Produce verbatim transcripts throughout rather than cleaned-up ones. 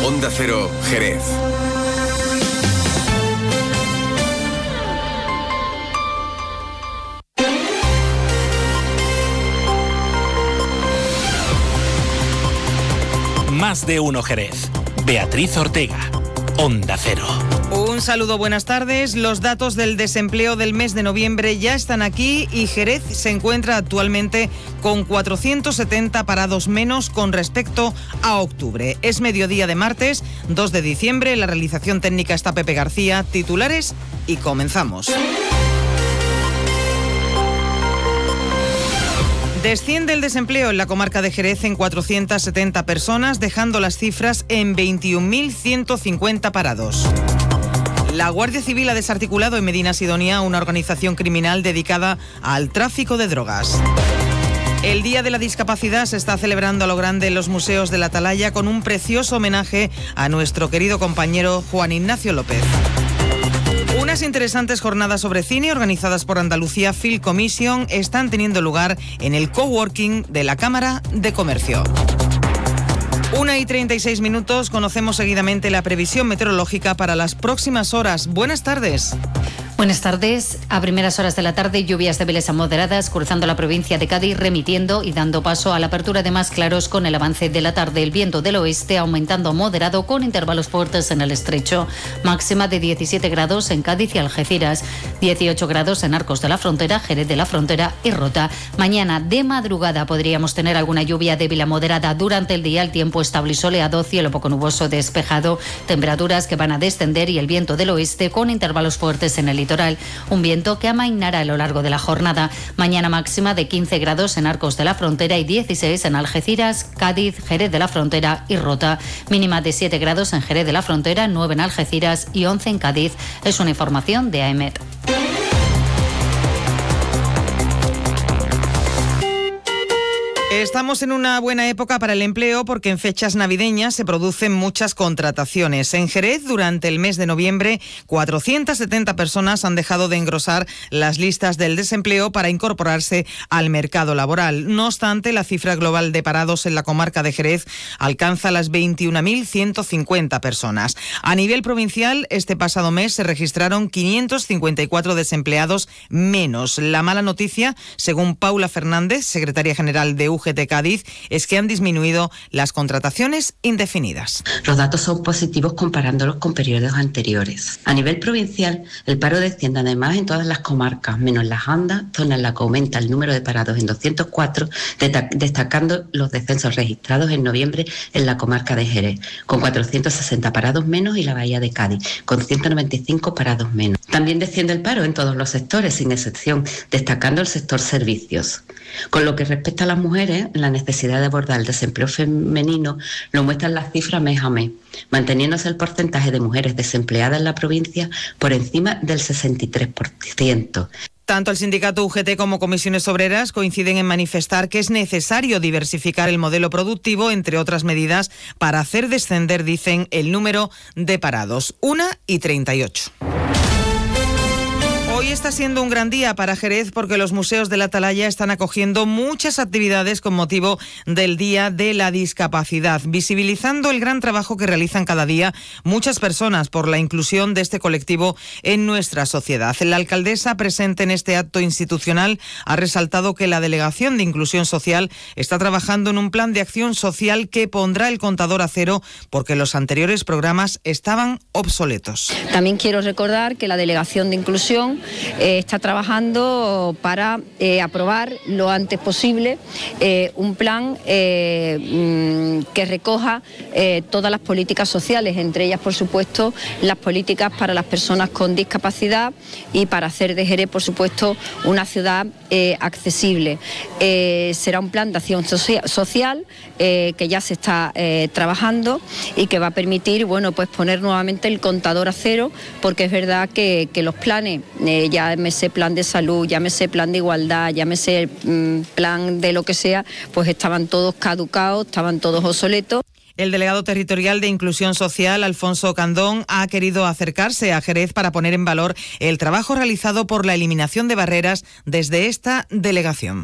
Onda Cero, Jerez. Más de uno Jerez. Beatriz Ortega, Onda Cero. Un saludo, buenas tardes. Los datos del desempleo del mes de noviembre ya están aquí y Jerez se encuentra actualmente con cuatrocientos setenta parados menos con respecto a octubre. Es mediodía de martes, dos de diciembre. La realización técnica está Pepe García. Titulares y comenzamos. Desciende el desempleo en la comarca de Jerez en cuatrocientas setenta personas, dejando las cifras en veintiún mil ciento cincuenta parados. La Guardia Civil ha desarticulado en Medina Sidonia una organización criminal dedicada al tráfico de drogas. El Día de la Discapacidad se está celebrando a lo grande en los museos de la Atalaya con un precioso homenaje a nuestro querido compañero Juan Ignacio López. Unas interesantes jornadas sobre cine organizadas por Andalucía Film Commission están teniendo lugar en el coworking de la Cámara de Comercio. Una y treinta y seis minutos, conocemos seguidamente la previsión meteorológica para las próximas horas. Buenas tardes. Buenas tardes. A primeras horas de la tarde, lluvias débiles a moderadas cruzando la provincia de Cádiz, remitiendo y dando paso a la apertura de más claros con el avance de la tarde. El viento del oeste aumentando a moderado con intervalos fuertes en el estrecho. Máxima de diecisiete grados en Cádiz y Algeciras, dieciocho grados en Arcos de la Frontera, Jerez de la Frontera y Rota. Mañana de madrugada podríamos tener alguna lluvia débil a moderada. Durante el día el tiempo estable y soleado, cielo poco nuboso despejado, temperaturas que van a descender y el viento del oeste con intervalos fuertes en el litoral. Un viento que amainará a lo largo de la jornada. Mañana máxima de quince grados en Arcos de la Frontera y dieciséis en Algeciras, Cádiz, Jerez de la Frontera y Rota. Mínima de siete grados en Jerez de la Frontera, nueve en Algeciras y once en Cádiz. Es una información de A E M E T. Estamos en una buena época para el empleo porque en fechas navideñas se producen muchas contrataciones. En Jerez, durante el mes de noviembre, cuatrocientas setenta personas han dejado de engrosar las listas del desempleo para incorporarse al mercado laboral. No obstante, la cifra global de parados en la comarca de Jerez alcanza las veintiún mil ciento cincuenta personas. A nivel provincial, este pasado mes se registraron quinientos cincuenta y cuatro desempleados menos. La mala noticia, según Paula Fernández, secretaria general de U G T Cádiz, es que han disminuido las contrataciones indefinidas. Los datos son positivos comparándolos con periodos anteriores. A nivel provincial, el paro desciende además en todas las comarcas, menos las Andas, zona en la que aumenta el número de parados en doscientos cuatro, destacando los descensos registrados en noviembre en la comarca de Jerez, con cuatrocientos sesenta parados menos, y la Bahía de Cádiz, con ciento noventa y cinco parados menos. También desciende el paro en todos los sectores, sin excepción, destacando el sector servicios. Con lo que respecta a las mujeres, la necesidad de abordar el desempleo femenino lo muestran las cifras mes a mes, manteniéndose el porcentaje de mujeres desempleadas en la provincia por encima del sesenta y tres por ciento. Tanto el sindicato U G T como comisiones obreras coinciden en manifestar que es necesario diversificar el modelo productivo, entre otras medidas, para hacer descender, dicen, el número de parados. Una y treinta y ocho. Hoy está siendo un gran día para Jerez porque los museos de la Atalaya están acogiendo muchas actividades con motivo del Día de la Discapacidad, visibilizando el gran trabajo que realizan cada día muchas personas por la inclusión de este colectivo en nuestra sociedad. La alcaldesa, presente en este acto institucional, ha resaltado que la Delegación de Inclusión Social está trabajando en un plan de acción social que pondrá el contador a cero porque los anteriores programas estaban obsoletos. También quiero recordar que la Delegación de Inclusión Eh, está trabajando para eh, aprobar lo antes posible eh, un plan eh, que recoja eh, todas las políticas sociales, entre ellas, por supuesto, las políticas para las personas con discapacidad y para hacer de Jerez, por supuesto, una ciudad eh, accesible. Eh, será un plan de acción socia- social eh, que ya se está eh, trabajando y que va a permitir, bueno, pues poner nuevamente el contador a cero, porque es verdad que, que los planes eh, llámese plan de salud, llámese plan de igualdad, llámese mmm, plan de lo que sea, pues estaban todos caducados, estaban todos obsoletos. El delegado territorial de Inclusión Social, Alfonso Candón, ha querido acercarse a Jerez para poner en valor el trabajo realizado por la eliminación de barreras desde esta delegación.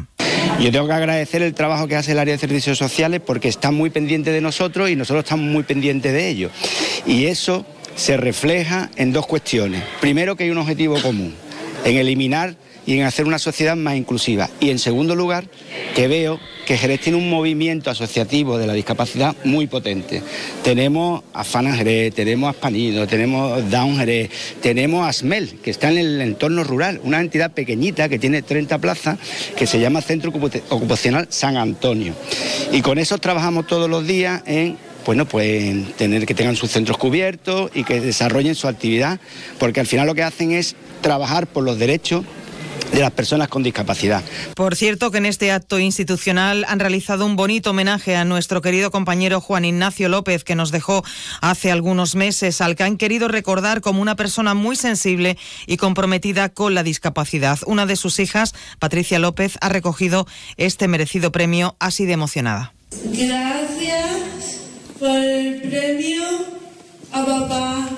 Yo tengo que agradecer el trabajo que hace el área de servicios sociales porque está muy pendiente de nosotros y nosotros estamos muy pendientes de ellos. Y eso se refleja en dos cuestiones. Primero, que hay un objetivo común, en eliminar y en hacer una sociedad más inclusiva. Y en segundo lugar, que veo que Jerez tiene un movimiento asociativo de la discapacidad muy potente. Tenemos a Fana Jerez, tenemos a Aspanido, tenemos Down Jerez, tenemos a SMEL, que está en el entorno rural, una entidad pequeñita que tiene treinta plazas, que se llama Centro Ocupacional San Antonio. Y con eso trabajamos todos los días en bueno, pues tener que tengan sus centros cubiertos y que desarrollen su actividad, porque al final lo que hacen es trabajar por los derechos de las personas con discapacidad. Por cierto, que en este acto institucional han realizado un bonito homenaje a nuestro querido compañero Juan Ignacio López, que nos dejó hace algunos meses, al que han querido recordar como una persona muy sensible y comprometida con la discapacidad. Una de sus hijas, Patricia López, ha recogido este merecido premio así de emocionada. Gracias por el premio a papá.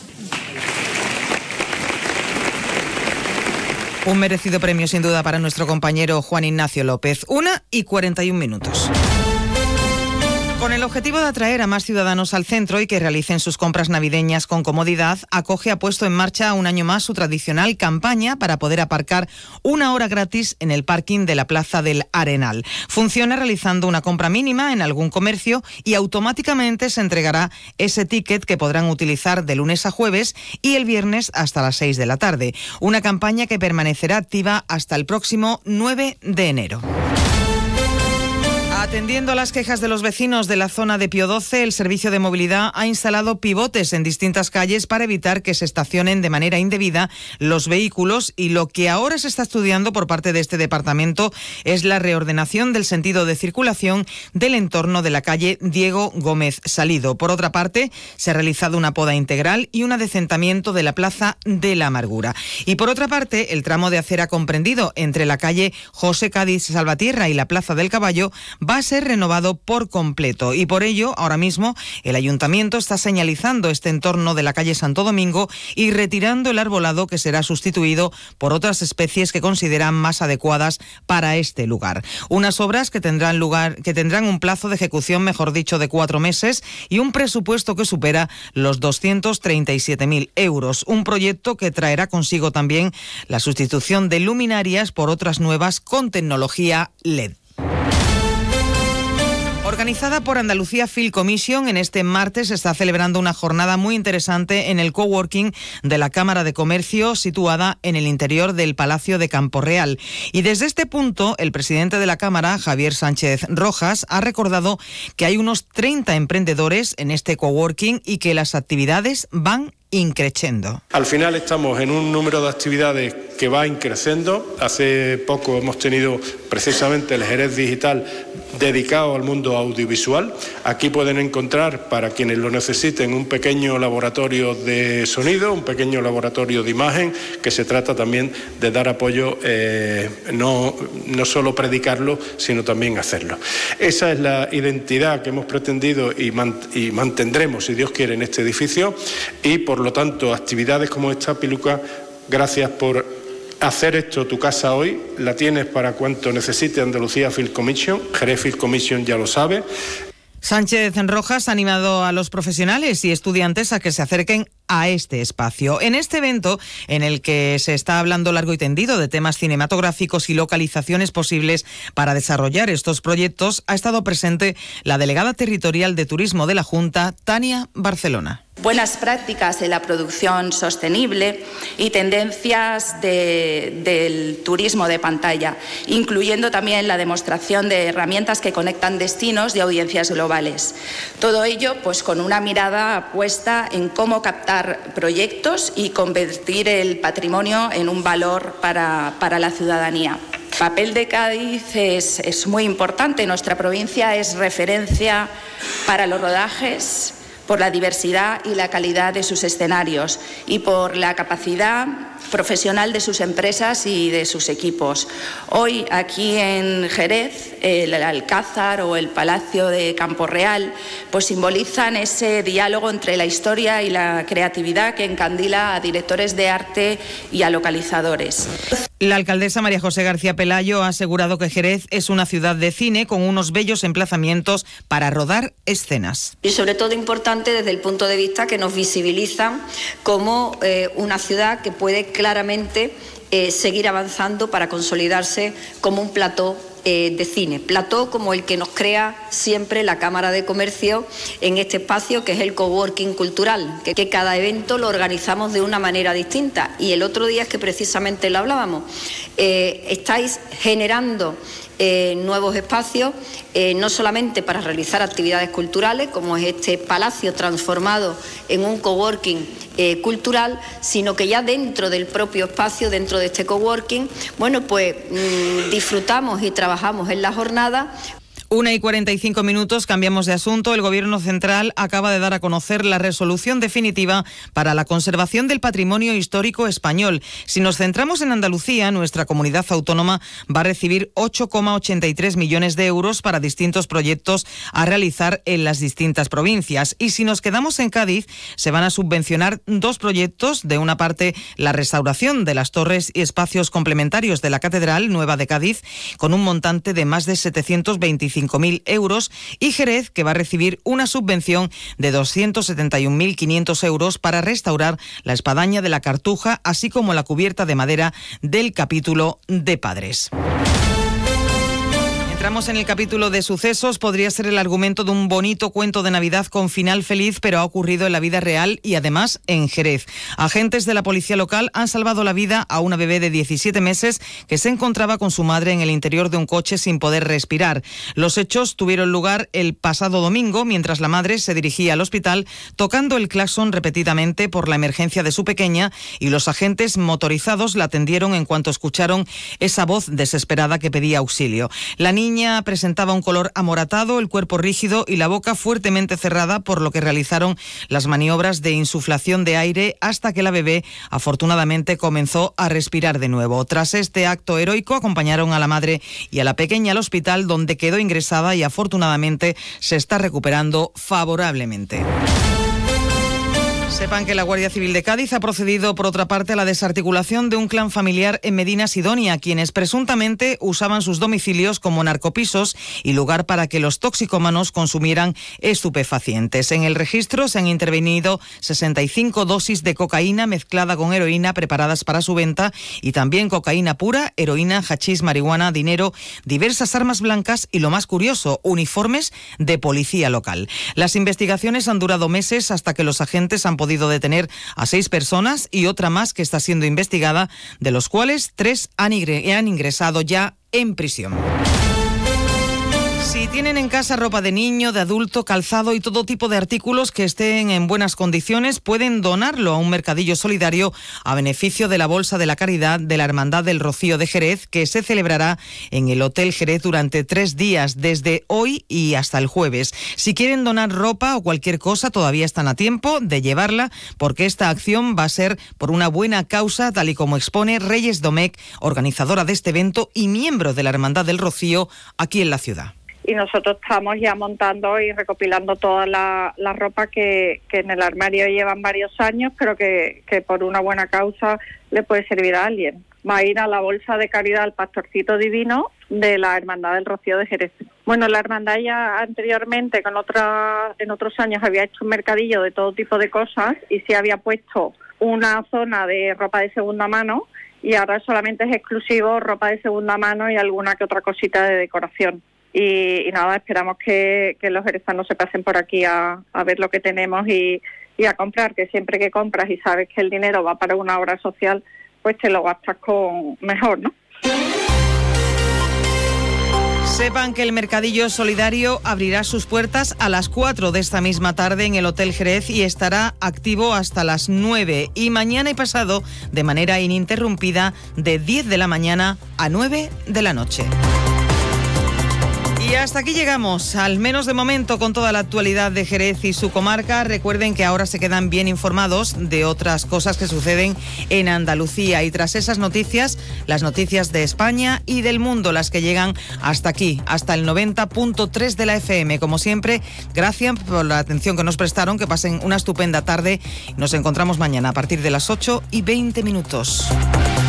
Un merecido premio sin duda para nuestro compañero Juan Ignacio López. Una y cuarenta y un minutos. Con el objetivo de atraer a más ciudadanos al centro y que realicen sus compras navideñas con comodidad, Acoge ha puesto en marcha un año más su tradicional campaña para poder aparcar una hora gratis en el parking de la Plaza del Arenal. Funciona realizando una compra mínima en algún comercio y automáticamente se entregará ese ticket que podrán utilizar de lunes a jueves y el viernes hasta las seis de la tarde. Una campaña que permanecerá activa hasta el próximo nueve de enero. Atendiendo a las quejas de los vecinos de la zona de Pío doce, el Servicio de Movilidad ha instalado pivotes en distintas calles para evitar que se estacionen de manera indebida los vehículos, y lo que ahora se está estudiando por parte de este departamento es la reordenación del sentido de circulación del entorno de la calle Diego Gómez Salido. Por otra parte, se ha realizado una poda integral y un adecentamiento de la Plaza de la Amargura. Y por otra parte, el tramo de acera comprendido entre la calle José Cádiz Salvatierra y la Plaza del Caballo va a ser renovado por completo, y por ello ahora mismo el Ayuntamiento está señalizando este entorno de la calle Santo Domingo y retirando el arbolado, que será sustituido por otras especies que consideran más adecuadas para este lugar. Unas obras que tendrán lugar, que tendrán un plazo de ejecución, mejor dicho, de cuatro meses y un presupuesto que supera los doscientos treinta y siete mil euros. Un proyecto que traerá consigo también la sustitución de luminarias por otras nuevas con tecnología L E D. Organizada por Andalucía Film Commission, en este martes se está celebrando una jornada muy interesante en el coworking de la Cámara de Comercio, situada en el interior del Palacio de Campo Real. Y desde este punto, el presidente de la Cámara, Javier Sánchez Rojas, ha recordado que hay unos treinta emprendedores en este coworking y que las actividades van increciendo. Al final estamos en un número de actividades que va increciendo. Hace poco hemos tenido precisamente el Jerez Digital dedicado al mundo audiovisual. Aquí pueden encontrar, para quienes lo necesiten, un pequeño laboratorio de sonido, un pequeño laboratorio de imagen, que se trata también de dar apoyo, eh, no, no solo predicarlo, sino también hacerlo. Esa es la identidad que hemos pretendido y, man, y mantendremos, si Dios quiere, en este edificio, y por lo tanto actividades como esta, Piluca, gracias por hacer esto tu casa hoy. La tienes para cuanto necesite Andalucía Film Commission. Jerez Film Commission ya lo sabe. Sánchez Rojas ha animado a los profesionales y estudiantes a que se acerquen a este espacio. En este evento, en el que se está hablando largo y tendido de temas cinematográficos y localizaciones posibles para desarrollar estos proyectos, ha estado presente la delegada territorial de Turismo de la Junta, Tania Barcelona. Buenas prácticas en la producción sostenible y tendencias de, del turismo de pantalla, incluyendo también la demostración de herramientas que conectan destinos y audiencias globales. Todo ello, pues, con una mirada puesta en cómo captar proyectos y convertir el patrimonio en un valor para, para la ciudadanía. El papel de Cádiz es, es muy importante. Nuestra provincia es referencia para los rodajes, por la diversidad y la calidad de sus escenarios y por la capacidad profesional de sus empresas y de sus equipos. Hoy, aquí en Jerez, el Alcázar o el Palacio de Campo Real pues simbolizan ese diálogo entre la historia y la creatividad que encandila a directores de arte y a localizadores. La alcaldesa María José García Pelayo ha asegurado que Jerez es una ciudad de cine con unos bellos emplazamientos para rodar escenas. Y sobre todo importante desde el punto de vista que nos visibilizan como eh, una ciudad que puede claramente eh, seguir avanzando para consolidarse como un plató eh, de cine. Plató como el que nos crea siempre la Cámara de Comercio en este espacio que es el coworking cultural, que, que cada evento lo organizamos de una manera distinta. Y el otro día es que precisamente lo hablábamos. Eh, estáis generando Eh, nuevos espacios, eh, no solamente para realizar actividades culturales, como es este palacio transformado en un coworking eh, cultural, sino que ya dentro del propio espacio, dentro de este coworking, bueno, pues mmm, disfrutamos y trabajamos en la jornada. Una y cuarenta y cinco minutos, cambiamos de asunto. El Gobierno central acaba de dar a conocer la resolución definitiva para la conservación del patrimonio histórico español. Si nos centramos en Andalucía, nuestra comunidad autónoma va a recibir ocho coma ochenta y tres millones de euros para distintos proyectos a realizar en las distintas provincias. Y si nos quedamos en Cádiz, se van a subvencionar dos proyectos. De una parte, la restauración de las torres y espacios complementarios de la Catedral Nueva de Cádiz, con un montante de más de setecientos veinticinco mil euros, y Jerez, que va a recibir una subvención de doscientos setenta y un mil quinientos euros para restaurar la espadaña de la Cartuja, así como la cubierta de madera del capítulo de Padres. Entramos en el capítulo de sucesos. Podría ser el argumento de un bonito cuento de Navidad con final feliz, pero ha ocurrido en la vida real y además en Jerez. Agentes de la policía local han salvado la vida a una bebé de diecisiete meses que se encontraba con su madre en el interior de un coche sin poder respirar. Los hechos tuvieron lugar el pasado domingo, mientras la madre se dirigía al hospital tocando el claxon repetidamente por la emergencia de su pequeña, y los agentes motorizados la atendieron en cuanto escucharon esa voz desesperada que pedía auxilio. La niña presentaba un color amoratado, el cuerpo rígido y la boca fuertemente cerrada, por lo que realizaron las maniobras de insuflación de aire hasta que la bebé afortunadamente comenzó a respirar de nuevo. Tras este acto heroico, acompañaron a la madre y a la pequeña al hospital, donde quedó ingresada y afortunadamente se está recuperando favorablemente. Sepan que la Guardia Civil de Cádiz ha procedido, por otra parte, a la desarticulación de un clan familiar en Medina Sidonia, quienes presuntamente usaban sus domicilios como narcopisos y lugar para que los toxicómanos consumieran estupefacientes. En el registro se han intervenido sesenta y cinco dosis de cocaína mezclada con heroína preparadas para su venta, y también cocaína pura, heroína, hachís, marihuana, dinero, diversas armas blancas y, lo más curioso, uniformes de policía local. Las investigaciones han durado meses hasta que los agentes han podido detener a seis personas y otra más que está siendo investigada, de los cuales tres han ingresado ya en prisión. Si tienen en casa ropa de niño, de adulto, calzado y todo tipo de artículos que estén en buenas condiciones, pueden donarlo a un mercadillo solidario a beneficio de la Bolsa de la Caridad de la Hermandad del Rocío de Jerez, que se celebrará en el Hotel Jerez durante tres días, desde hoy y hasta el jueves. Si quieren donar ropa o cualquier cosa, todavía están a tiempo de llevarla, porque esta acción va a ser por una buena causa, tal y como expone Reyes Domecq, organizadora de este evento y miembro de la Hermandad del Rocío aquí en la ciudad. Y nosotros estamos ya montando y recopilando toda la, la ropa que, que en el armario llevan varios años, pero que, que por una buena causa le puede servir a alguien. Va a ir a la Bolsa de Caridad al Pastorcito Divino de la Hermandad del Rocío de Jerez. Bueno, la hermandad ya anteriormente, con otra, en otros años, había hecho un mercadillo de todo tipo de cosas y sí había puesto una zona de ropa de segunda mano, y ahora solamente es exclusivo ropa de segunda mano y alguna que otra cosita de decoración. Y, y nada, esperamos que, que los jerezanos se pasen por aquí a, a ver lo que tenemos y, y a comprar, que siempre que compras y sabes que el dinero va para una obra social, pues te lo gastas con mejor, ¿no? Sepan que el Mercadillo Solidario abrirá sus puertas a las cuatro de esta misma tarde en el Hotel Jerez y estará activo hasta las nueve. Y mañana y pasado, de manera ininterrumpida, de diez de la mañana a nueve de la noche. Y hasta aquí llegamos, al menos de momento, con toda la actualidad de Jerez y su comarca. Recuerden que ahora se quedan bien informados de otras cosas que suceden en Andalucía. Y tras esas noticias, las noticias de España y del mundo, las que llegan hasta aquí, hasta el noventa punto tres de la F M. Como siempre, gracias por la atención que nos prestaron, que pasen una estupenda tarde. Nos encontramos mañana a partir de las ocho y veinte minutos.